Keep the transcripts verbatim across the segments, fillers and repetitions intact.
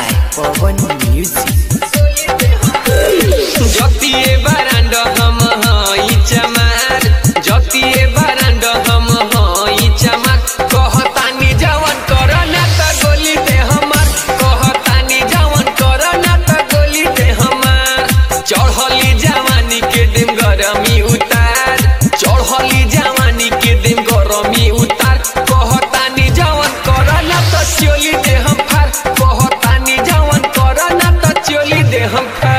by Pawan Music. जतिए brand हम हई चमार जतिए बरांड हम हई चमार कहतानी जवन करना त गोली दे हमार कहतानी जवन करना त गोली दे हमार चढ़ली जवानी के दिन गरमी उतार चढ़ली जवानी के दिन गरमी उतार कहतानी जवन करना त चोली दे हम फार कहतानी जवन करना त चोली दे हम फार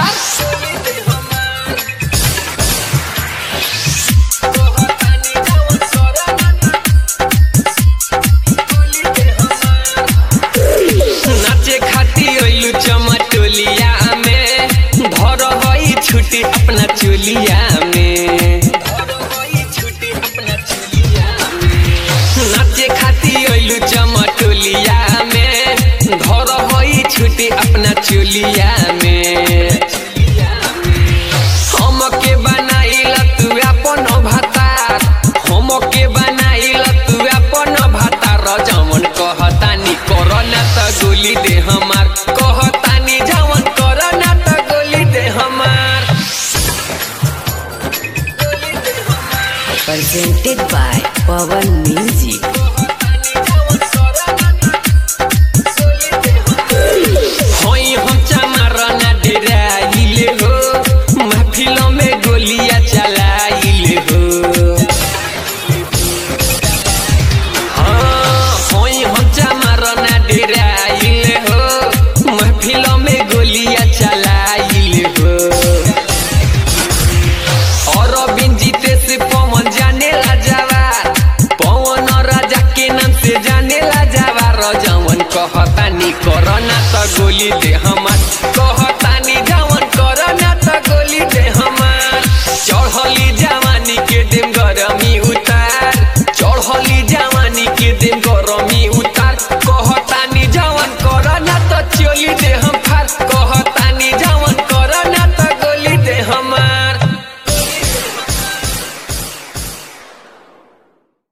चमटोलिया में धर हई छुट्टी अपना चोलिया में नाचे खाती अइलू चमटोलिया में धर हई छुट्टी अपना चोलिया में हम के बनाइल तू अपन भातार हम के बनाइल तू अपन भातार जवन कहतानी करना त गोली दे हमार कहतानी जवन करना त गोली दे हमार Presented by Pawan Music.